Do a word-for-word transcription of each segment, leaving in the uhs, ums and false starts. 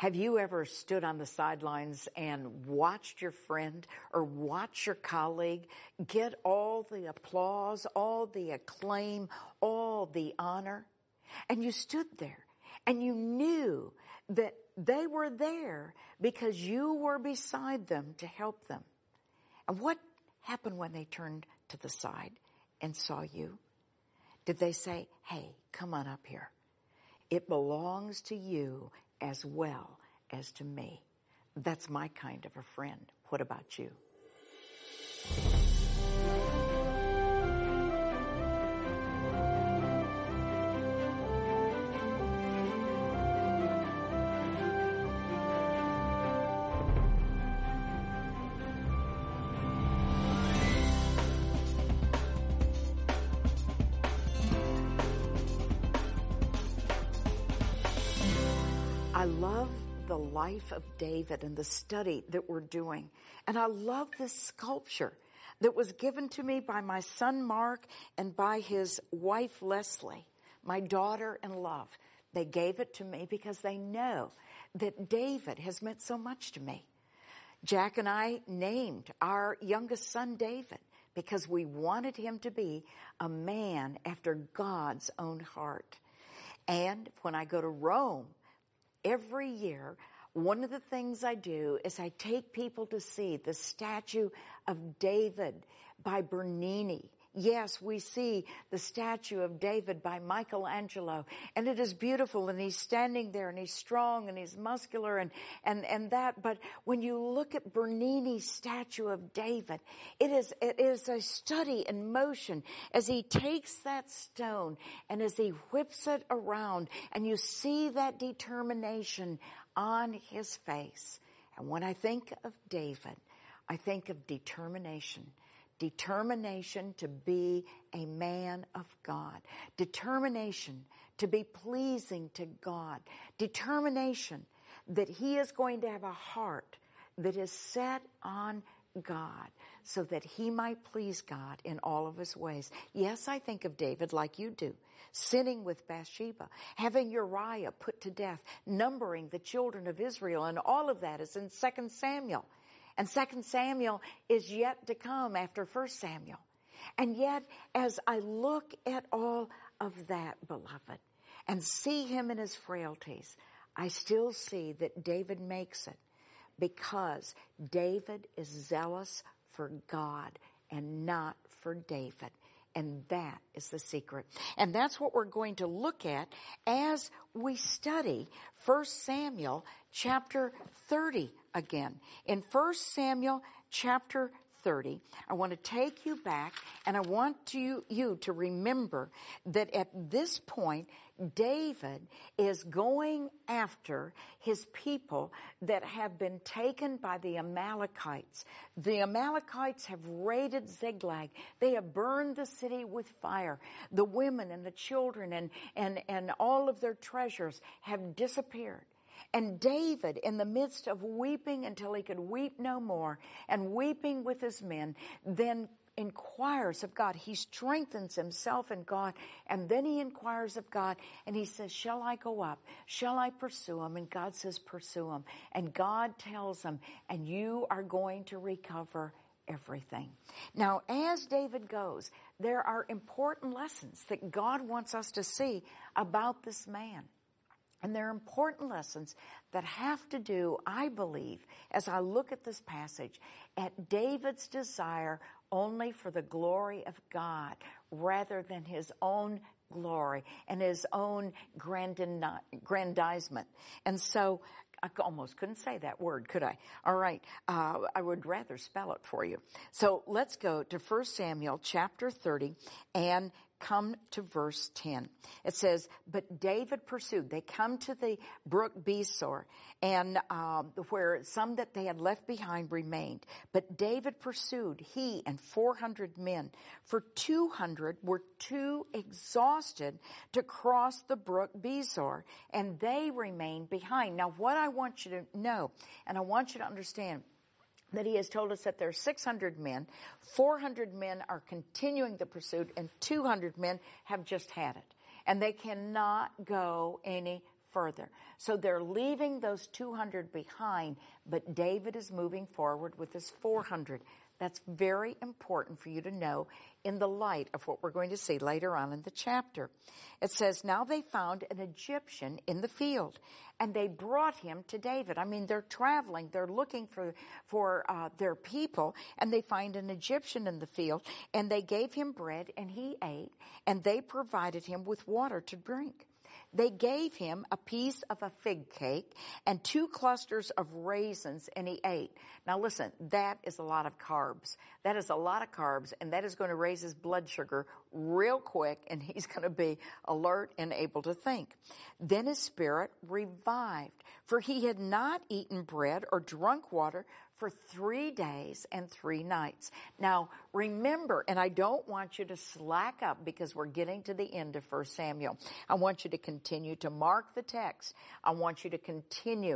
Have you ever stood on the sidelines and watched your friend or watched your colleague get all the applause, all the acclaim, all the honor? And you stood there and you knew that they were there because you were beside them to help them. And what happened when they turned to the side and saw you? Did they say, hey, come on up here? It belongs to you as well as to me. That's my kind of a friend. What about you? I love the life of David and the study that we're doing. And I love this sculpture that was given to me by my son Mark and by his wife Leslie, my daughter in love. They gave it to me because they know that David has meant so much to me. Jack and I named our youngest son David because we wanted him to be a man after God's own heart. And when I go to Rome, every year, one of the things I do is I take people to see the statue of David by Bernini. Yes, we see the statue of David by Michelangelo, and it is beautiful, and he's standing there, and he's strong, and he's muscular, and, and, and that. But when you look at Bernini's statue of David, it is, it is a study in motion as he takes that stone and as he whips it around, and you see that determination on his face. And when I think of David, I think of determination. Determination to be a man of God. Determination to be pleasing to God. Determination that he is going to have a heart that is set on God so that he might please God in all of his ways. Yes, I think of David like you do, sinning with Bathsheba, having Uriah put to death, numbering the children of Israel, and all of that is in Second Samuel. And Second Samuel is yet to come after First Samuel. And yet, as I look at all of that, beloved, and see him in his frailties, I still see that David makes it because David is zealous for God and not for David. And that is the secret. And that's what we're going to look at as we study First Samuel chapter thirty again. In First Samuel chapter thirty, I want to take you back and I want you, you to remember that at this point, David is going after his people that have been taken by the Amalekites. The Amalekites have raided Ziklag. They have burned the city with fire. The women and the children and, and, and all of their treasures have disappeared. And David, in the midst of weeping until he could weep no more, and weeping with his men, then inquires of God. He strengthens himself in God, and then he inquires of God, and he says, shall I go up? Shall I pursue him? And God says, pursue him. And God tells him, and you are going to recover everything. Now, as David goes, there are important lessons that God wants us to see about this man. And there are important lessons that have to do, I believe, as I look at this passage, at David's desire only for the glory of God rather than his own glory and his own grandizement. And so I almost couldn't say that word, could I? All right. Uh, I would rather spell it for you. So let's go to First Samuel chapter thirty and come to verse ten. It says, but David pursued. They come to the brook Besor, and um, where some that they had left behind remained. But David pursued, he and four hundred men. For two hundred were too exhausted to cross the brook Besor, and they remained behind. Now, what I want you to know, and I want you to understand, that he has told us that there are six hundred men, four hundred men are continuing the pursuit, and two hundred men have just had it. And they cannot go any further. So they're leaving those two hundred behind, but David is moving forward with his four hundred. That's very important for you to know in the light of what we're going to see later on in the chapter. It says, now they found an Egyptian in the field, and they brought him to David. I mean, they're traveling. They're looking for, for uh, their people, and they find an Egyptian in the field, and they gave him bread, and he ate, and they provided him with water to drink. They gave him a piece of a fig cake and two clusters of raisins, and he ate. Now listen, that is a lot of carbs. That is a lot of carbs, and that is going to raise his blood sugar real quick, and he's going to be alert and able to think. Then his spirit revived, for he had not eaten bread or drunk water for three days and three nights. Now, remember, and I don't want you to slack up because we're getting to the end of First Samuel. I want you to continue to mark the text. I want you to continue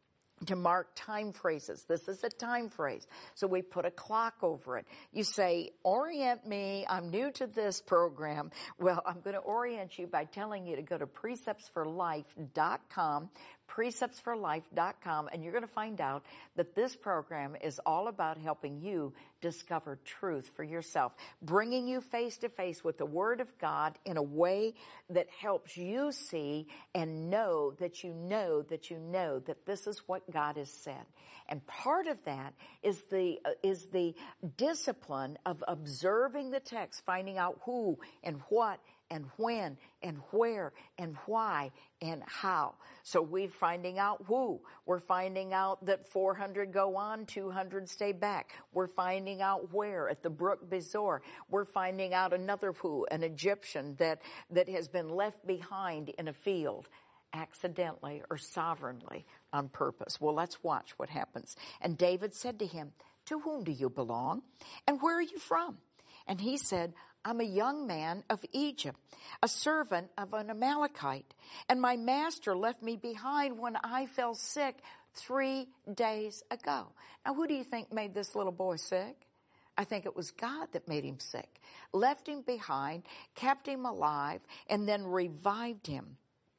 to mark time phrases. This is a time phrase. So we put a clock over it. You say, orient me. I'm new to this program. Well, I'm going to orient you by telling you to go to precepts for life dot com, precepts for life dot com, and you're going to find out that this program is all about helping you discover truth for yourself, bringing you face to face with the Word of God in a way that helps you see and know that you know that you know that this is what God has said. And part of that is the uh, is the discipline of observing the text, finding out who and what and when and where and why and how. So we're finding out who. We're finding out that four hundred go on, two hundred stay back. We're finding out where, at the brook Bezor. We're finding out another who, an Egyptian that, that has been left behind in a field, accidentally or sovereignly on purpose. Well, let's watch what happens. And David said to him, to whom do you belong? And where are you from? And he said, I'm a young man of Egypt, a servant of an Amalekite, and my master left me behind when I fell sick three days ago. Now, who do you think made this little boy sick? I think it was God that made him sick, left him behind, kept him alive, and then revived him.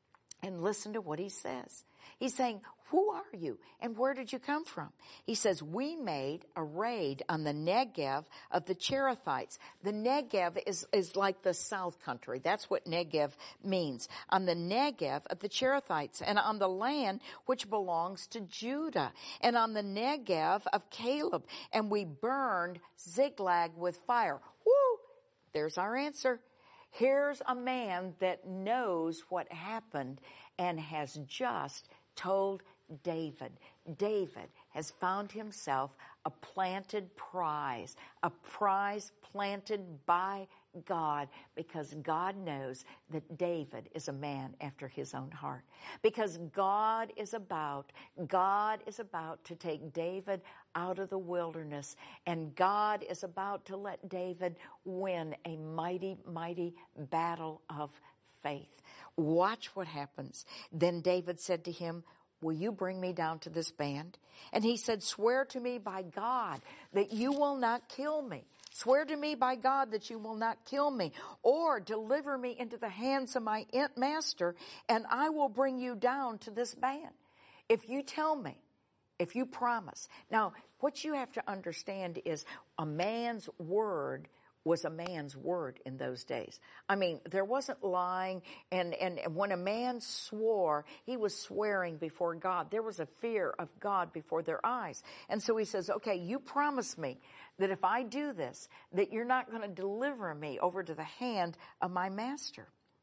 And listen to what he says. He's saying, who are you and where did you come from? He says, we made a raid on the Negev of the Cherethites. The Negev is, is like the South Country. That's what Negev means. On the Negev of the Cherethites, and on the land which belongs to Judah, and on the Negev of Caleb. And we burned Ziklag with fire. Woo! There's our answer. Here's a man that knows what happened and has just told David. David has found himself a planted prize, a prize planted by God, because God knows that David is a man after his own heart. Because God is about, God is about to take David out of the wilderness, and God is about to let David win a mighty, mighty battle of faith. Watch what happens. Then David said to him, will you bring me down to this band? And he said, swear to me by God that you will not kill me. Swear to me by God that you will not kill me or deliver me into the hands of my master, and I will bring you down to this band. If you tell me, if you promise. Now, what you have to understand is a man's word was a man's word in those days. I mean, there wasn't lying, and, and, and when a man swore, he was swearing before God. There was a fear of God before their eyes. And so he says, okay, you promise me that if I do this, that you're not going to deliver me over to the hand of my master.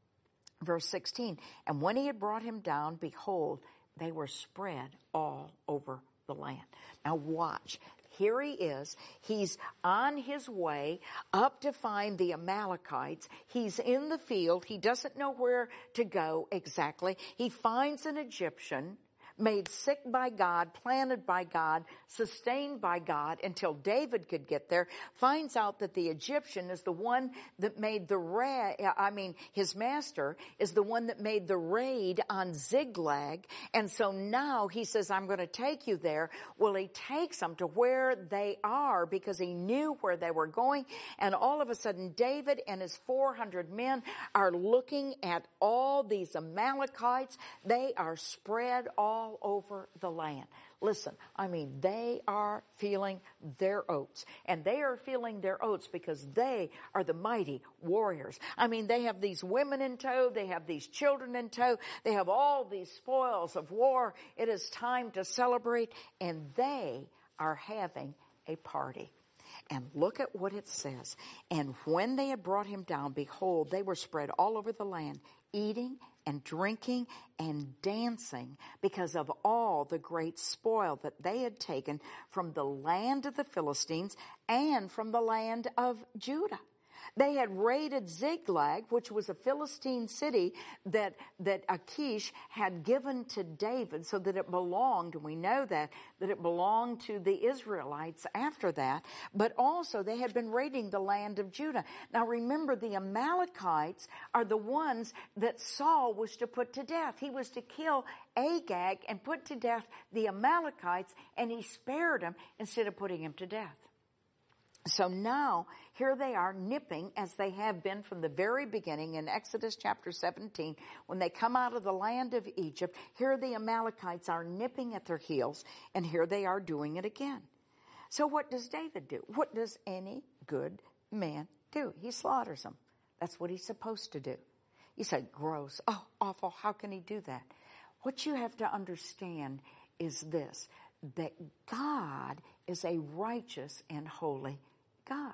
Verse sixteen, and when he had brought him down, behold, they were spread all over the land. Now watch. Here he is. He's on his way up to find the Amalekites. He's in the field. He doesn't know where to go exactly. He finds an Egyptian, made sick by God, planted by God, sustained by God until David could get there, finds out that the Egyptian is the one that made the raid, I mean, his master is the one that made the raid on Ziklag. And so now he says, I'm going to take you there. Well, he takes them to where they are because he knew where they were going. And all of a sudden, David and his four hundred men are looking at all these Amalekites. They are spread all over the land. Listen, I mean, they are feeling their oats. And they are feeling their oats because they are the mighty warriors. I mean, they have these women in tow. They have these children in tow. They have all these spoils of war. It is time to celebrate. And they are having a party. And look at what it says. And when they had brought him down, behold, they were spread all over the land, eating and drinking and dancing because of all the great spoil that they had taken from the land of the Philistines and from the land of Judah. They had raided Ziklag, which was a Philistine city that, that Achish had given to David so that it belonged, and we know that, that it belonged to the Israelites after that. But also they had been raiding the land of Judah. Now remember, the Amalekites are the ones that Saul was to put to death. He was to kill Agag and put to death the Amalekites, and he spared them instead of putting him to death. So now, here they are nipping, as they have been from the very beginning in Exodus chapter seventeen. When they come out of the land of Egypt, here the Amalekites are nipping at their heels, and here they are doing it again. So what does David do? What does any good man do? He slaughters them. That's what he's supposed to do. You say, gross. Oh, awful. How can he do that? What you have to understand is this, that God is a righteous and holy God.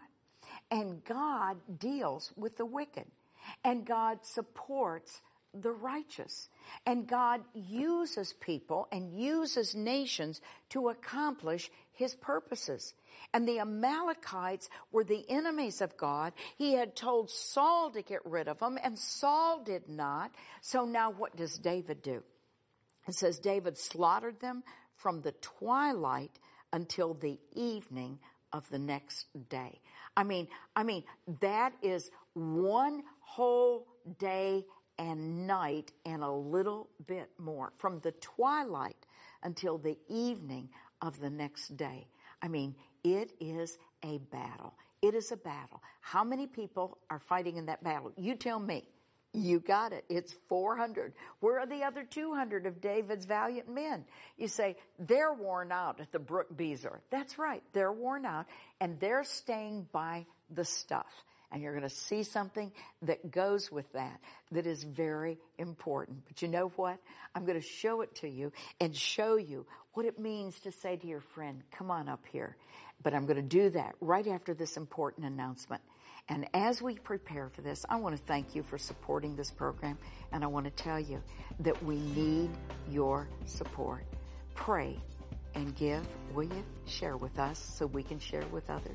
And God deals with the wicked. And God supports the righteous. And God uses people and uses nations to accomplish his purposes. And the Amalekites were the enemies of God. He had told Saul to get rid of them, and Saul did not. So now what does David do? It says David slaughtered them from the twilight until the evening of the next day. I mean, I mean, that is one whole day and night and a little bit more. From the twilight until the evening of the next day. I mean, it is a battle. It is a battle. How many people are fighting in that battle? You tell me. You got it. It's four hundred. Where are the other two hundred of David's valiant men? You say, they're worn out at the Brook Bezer. That's right. They're worn out, and they're staying by the stuff. And you're going to see something that goes with that that is very important. But you know what? I'm going to show it to you and show you what it means to say to your friend, come on up here. But I'm going to do that right after this important announcement. And as we prepare for this, I want to thank you for supporting this program. And I want to tell you that we need your support. Pray and give. Will you share with us so we can share with others?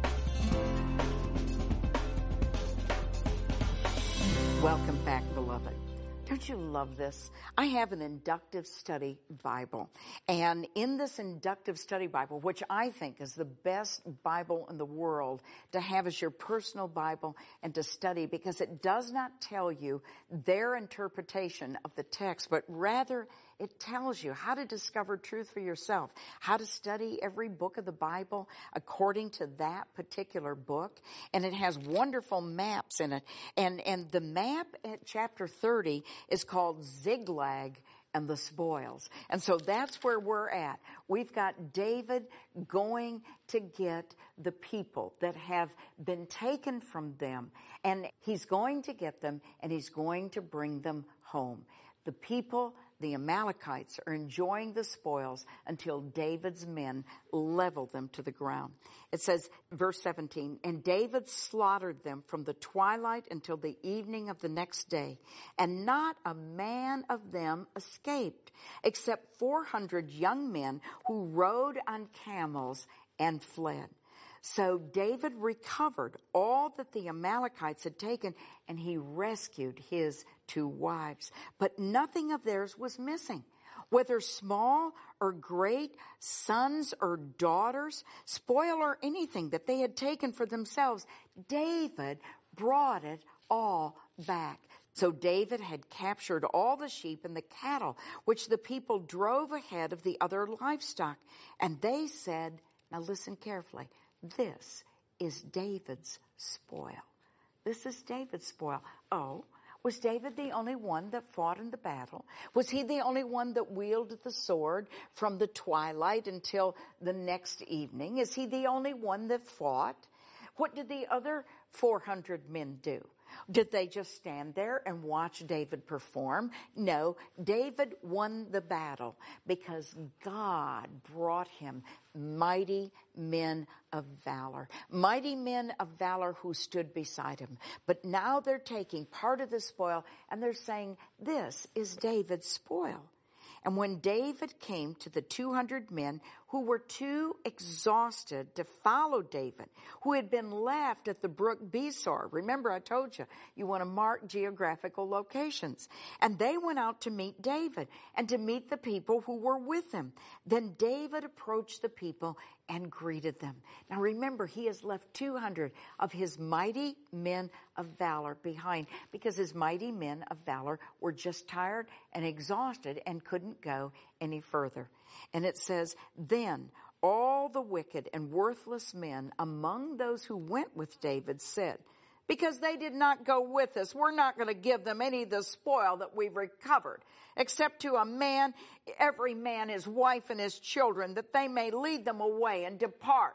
Welcome back, beloved, Don't you love this? I have an inductive study Bible. And in this inductive study Bible, which I think is the best Bible in the world to have as your personal Bible and to study, because it does not tell you their interpretation of the text, but rather it tells you how to discover truth for yourself, how to study every book of the Bible according to that particular book. And it has wonderful maps in it. And, and the map at chapter thirty is called Ziklag and the Spoils. And so that's where we're at. We've got David going to get the people that have been taken from them. And he's going to get them, and he's going to bring them home. The people, the Amalekites, are enjoying the spoils until David's men level them to the ground. It says, verse seventeen, and David slaughtered them from the twilight until the evening of the next day, and not a man of them escaped, except four hundred young men who rode on camels and fled. So David recovered all that the Amalekites had taken, and he rescued his two wives. But nothing of theirs was missing. Whether small or great, sons or daughters, spoil or anything that they had taken for themselves, David brought it all back. So David had captured all the sheep and the cattle, which the people drove ahead of the other livestock. And they said, now listen carefully, this is David's spoil. This is David's spoil. Oh, was David the only one that fought in the battle? Was he the only one that wielded the sword from the twilight until the next evening? Is he the only one that fought? What did the other four hundred men do? Did they just stand there and watch David perform? No, David won the battle because God brought him mighty men of valor. Mighty men of valor who stood beside him. But now they're taking part of the spoil and they're saying, this is David's spoil. And when David came to the two hundred men who were too exhausted to follow David, who had been left at the brook Besor. Remember, I told you, you want to mark geographical locations. And they went out to meet David and to meet the people who were with him. Then David approached the people and greeted them. Now remember, he has left two hundred of his mighty men of valor behind because his mighty men of valor were just tired and exhausted and couldn't go any further. And it says, then all the wicked and worthless men among those who went with David said, because they did not go with us, we're not going to give them any of the spoil that we've recovered, except to a man, every man his wife and his children, that they may lead them away and depart.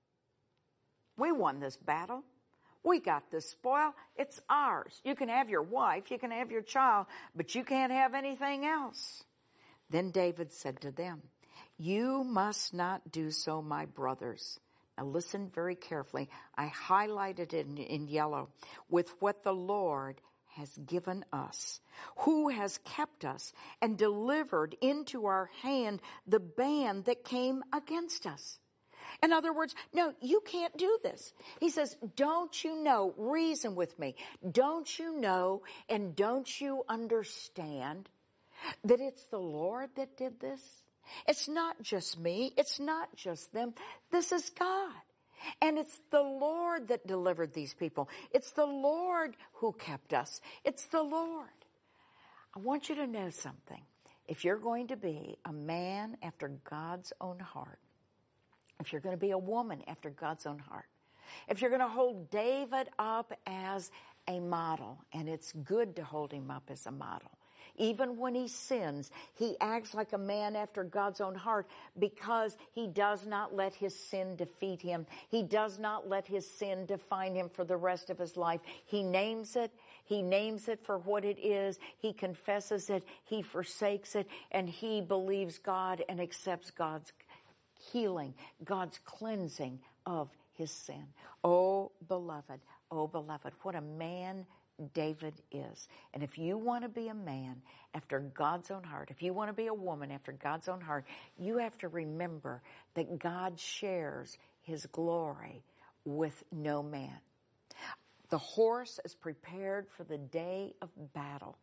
We won this battle. We got this spoil. It's ours. You can have your wife, you can have your child, but you can't have anything else. Then David said to them, you must not do so, my brothers. Now listen very carefully. I highlighted it in, in yellow. With what the Lord has given us, who has kept us and delivered into our hand the band that came against us. In other words, no, you can't do this. He says, don't you know, reason with me, don't you know and don't you understand that it's the Lord that did this? It's not just me. It's not just them. This is God. And it's the Lord that delivered these people. It's the Lord who kept us. It's the Lord. I want you to know something. If you're going to be a man after God's own heart, if you're going to be a woman after God's own heart, if you're going to hold David up as a model, and it's good to hold him up as a model, even when he sins, he acts like a man after God's own heart because he does not let his sin defeat him. He does not let his sin define him for the rest of his life. He names it. He names it for what it is. He confesses it. He forsakes it. And he believes God and accepts God's healing, God's cleansing of his sin. Oh, beloved, oh, beloved, what a man David is. And if you want to be a man after God's own heart, if you want to be a woman after God's own heart, you have to remember that God shares his glory with no man. The horse is prepared for the day of battle,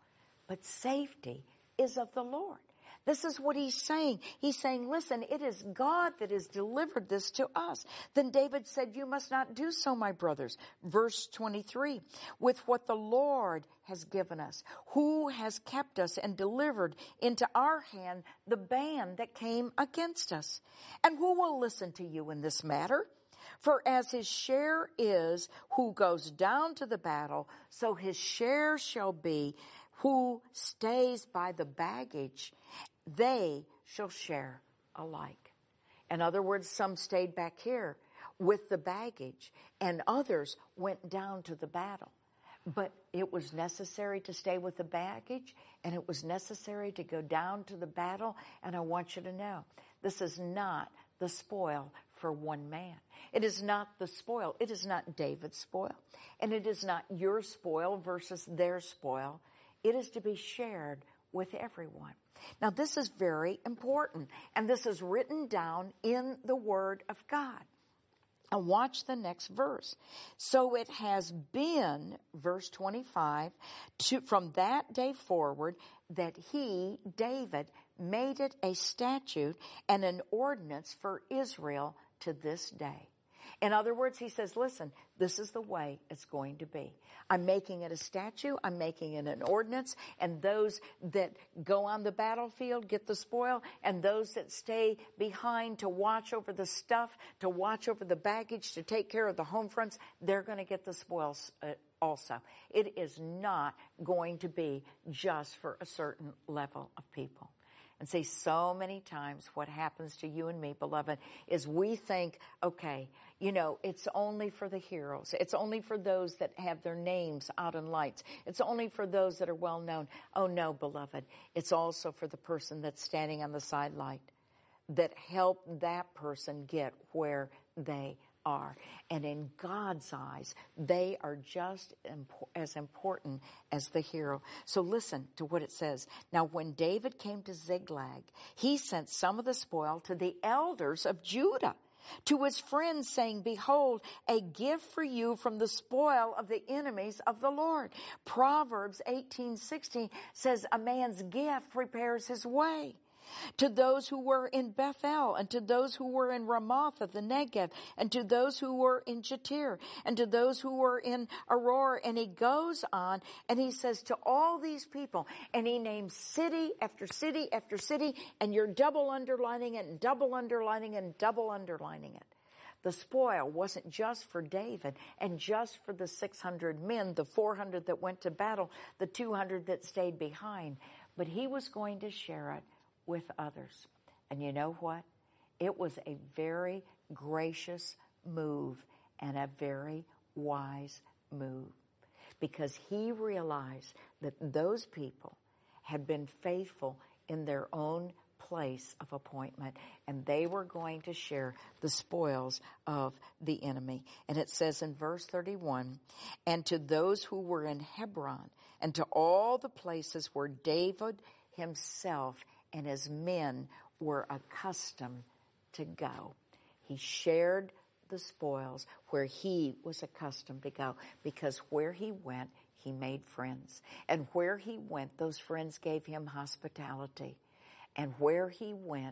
but safety is of the Lord. This is what he's saying. He's saying, listen, it is God that has delivered this to us. Then David said, you must not do so, my brothers. Verse twenty-three, with what the Lord has given us, who has kept us and delivered into our hand the band that came against us. And who will listen to you in this matter? For as his share is who goes down to the battle, so his share shall be who stays by the baggage. They shall share alike. In other words, some stayed back here with the baggage, and others went down to the battle. But it was necessary to stay with the baggage, and it was necessary to go down to the battle. And I want you to know, this is not the spoil for one man. It is not the spoil. It is not David's spoil. And it is not your spoil versus their spoil. It is to be shared with everyone. Now, this is very important, and this is written down in the Word of God. And watch the next verse. So it has been, verse twenty-five, to, from that day forward, that he, David, made it a statute and an ordinance for Israel to this day. In other words, he says, listen, this is the way it's going to be. I'm making it a statute. I'm making it an ordinance. And those that go on the battlefield get the spoil. And those that stay behind to watch over the stuff, to watch over the baggage, to take care of the home fronts, they're going to get the spoils uh, also. It is not going to be just for a certain level of people. And see, so many times what happens to you and me, beloved, is we think, okay, you know, it's only for the heroes. It's only for those that have their names out in lights. It's only for those that are well known. Oh, no, beloved. It's also for the person that's standing on the sidelight that helped that person get where they are. And in God's eyes, they are just impo- as important as the hero. So listen to what it says. Now, when David came to Ziklag, he sent some of the spoil to the elders of Judah, to his friends, saying, behold, a gift for you from the spoil of the enemies of the Lord. Proverbs eighteen sixteen says, a man's gift prepares his way. To those who were in Bethel, and to those who were in Ramoth of the Negev, and to those who were in Jatir, and to those who were in Aurora. And he goes on, and he says to all these people, and he names city after city after city, and you're double underlining it, and double underlining it, and double underlining it. The spoil wasn't just for David and just for the six hundred men, the four hundred that went to battle, the two hundred that stayed behind, but he was going to share it with others. And you know what? It was a very gracious move and a very wise move, because he realized that those people had been faithful in their own place of appointment, and they were going to share the spoils of the enemy. And it says in verse thirty-one, and to those who were in Hebron, and to all the places where David himself and his men were accustomed to go. He shared the spoils where he was accustomed to go, because where he went, he made friends. And where he went, those friends gave him hospitality. And where he went,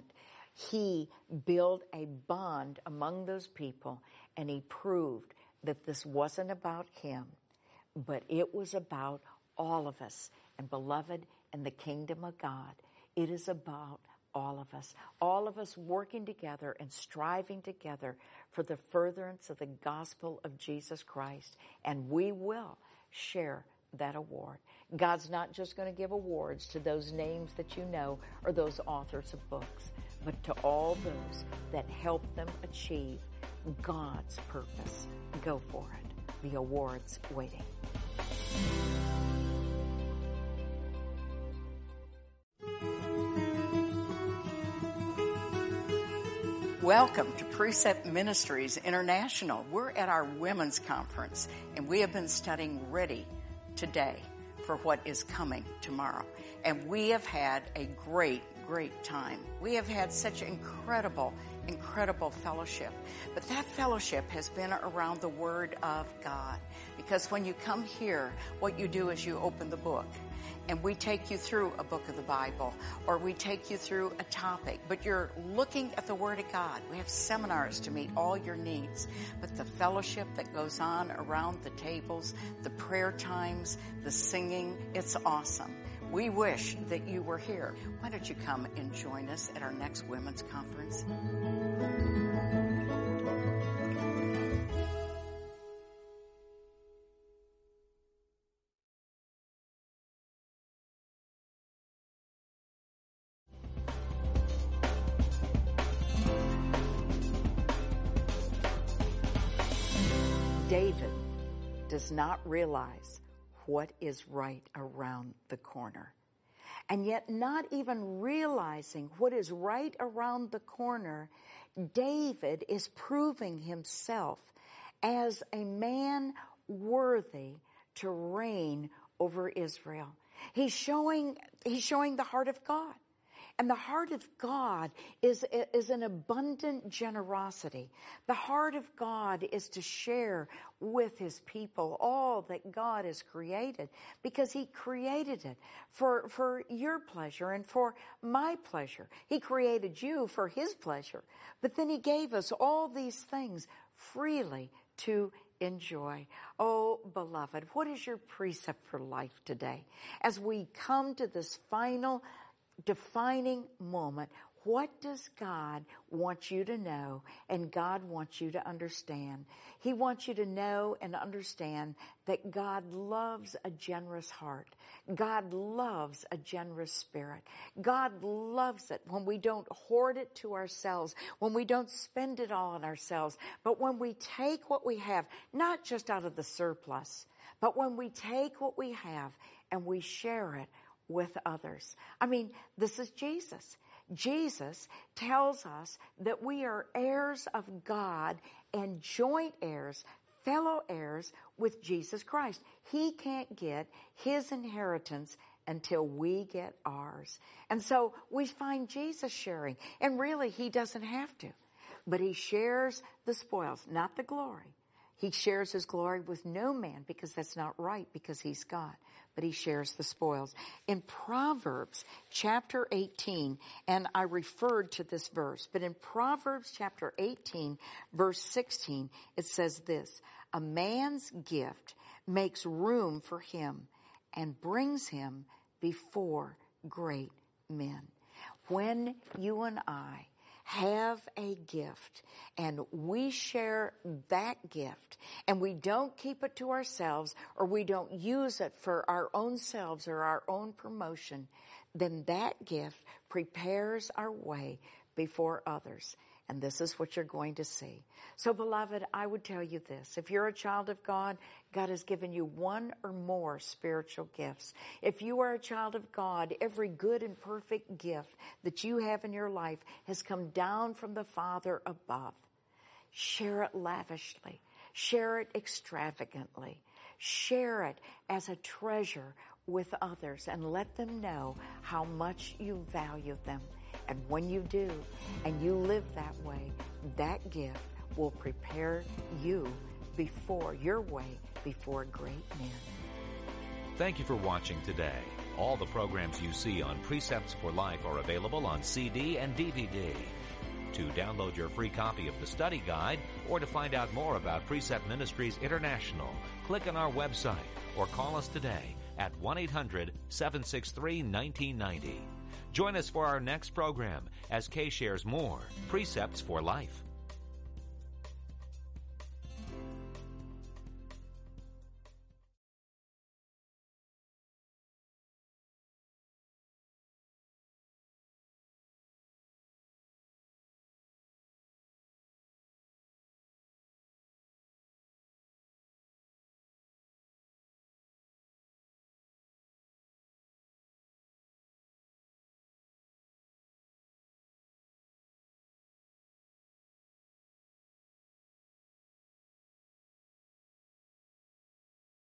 he built a bond among those people, and he proved that this wasn't about him, but it was about all of us. And beloved, in the kingdom of God, it is about all of us, all of us working together and striving together for the furtherance of the gospel of Jesus Christ. And we will share that award. God's not just going to give awards to those names that you know or those authors of books, but to all those that help them achieve God's purpose. Go for it. The award's waiting. Welcome to Precept Ministries International. We're at our women's conference, and we have been studying Ready today for what is coming tomorrow. And we have had a great, great time. We have had such incredible incredible fellowship. But that fellowship has been around the Word of God. Because when you come here, what you do is you open the book. And we take you through a book of the Bible, or we take you through a topic, but you're looking at the Word of God. We have seminars to meet all your needs, but the fellowship that goes on around the tables, the prayer times, the singing, it's awesome. We wish that you were here. Why don't you come and join us at our next women's conference? David does not realize what is right around the corner. And yet, not even realizing what is right around the corner, David is proving himself as a man worthy to reign over Israel. He's showing, he's showing the heart of God. And the heart of God is, is an abundant generosity. The heart of God is to share with his people all that God has created, because he created it for, for your pleasure and for my pleasure. He created you for his pleasure. But then he gave us all these things freely to enjoy. Oh, beloved, what is your precept for life today? As we come to this final defining moment, what does God want you to know and God wants you to understand? He wants you to know and understand that God loves a generous heart. God loves a generous spirit. God loves it when we don't hoard it to ourselves, when we don't spend it all on ourselves, but when we take what we have, not just out of the surplus, but when we take what we have and we share it with others. I mean, this is Jesus. Jesus tells us that we are heirs of God and joint heirs, fellow heirs with Jesus Christ. He can't get his inheritance until we get ours. And so we find Jesus sharing, and really he doesn't have to, but he shares the spoils, not the glory. He shares his glory with no man, because that's not right, because he's God. But he shares the spoils. In Proverbs chapter eighteen, and I referred to this verse, but in Proverbs chapter eighteen, verse sixteen, it says this: a man's gift makes room for him and brings him before great men. When you and I have a gift and we share that gift and we don't keep it to ourselves, or we don't use it for our own selves or our own promotion, then that gift prepares our way before others. And this is what you're going to see. So, beloved, I would tell you this. If you're a child of God, God has given you one or more spiritual gifts. If you are a child of God, every good and perfect gift that you have in your life has come down from the Father above. Share it lavishly. Share it extravagantly. Share it as a treasure with others, and let them know how much you value them. And when you do, and you live that way, that gift will prepare you before your way before great men. Thank you for watching today. All the programs you see on Precepts for Life are available on C D and D V D. To download your free copy of the study guide, or to find out more about Precept Ministries International, click on our website or call us today at one eight hundred, seven six three, one nine nine zero. Join us for our next program as Kay shares more Precepts for Life.